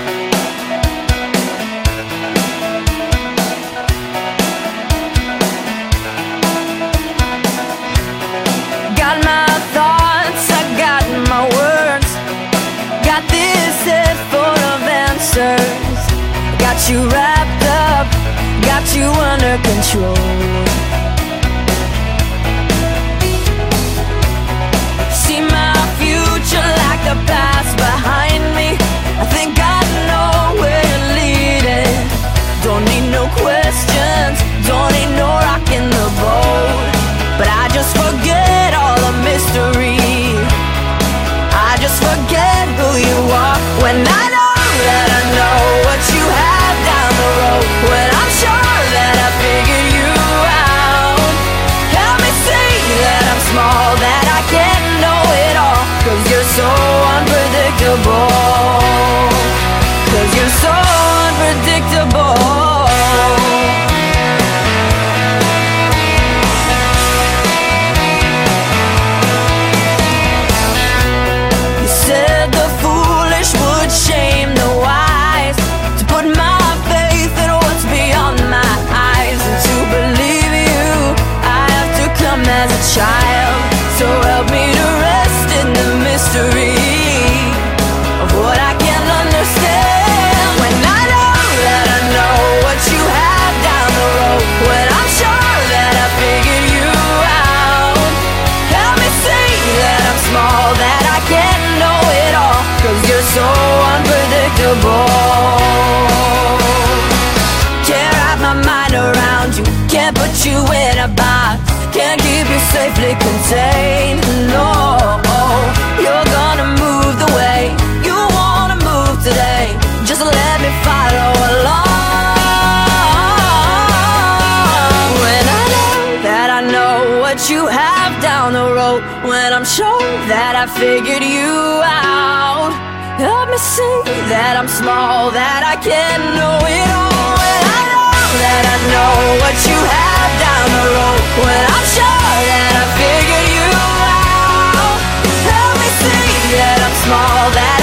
Got my thoughts, I got my words, got this head full of answers. Got you wrapped up, got you under control. See my future like the past behind me. I think I know where you're leading. Don't need no questions, don't need no rock in the boat. But I just forget all the mystery, I just forget who you are. When I know that I know what you have down the road, when I'm sure that I figured you out. Help me see that I'm small, that I can't know it all. 'Cause you're so unpredictable, 'cause you're so unpredictable. Shame the wise, to put my faith in what's beyond my eyes. And to believe you, I have to come as a child. So help me to rest in the mystery of what I can't understand. When I know that I know what you have down the road, when I'm sure that I figured you out. Help me see that I'm small, that I can't know it all. 'Cause you're so unpredictable. Can't wrap my mind around you, can't put you in a box, can't keep you safely contained. No, you're gonna move the way you wanna move today. Just let me follow along. When I know that I know what you have down the road, when I'm sure that I figured you out. Help me see that I'm small, that I can't know it all. When I know that I know what you have down the road, when I'm sure that I figured you out. Help me see that I'm small, that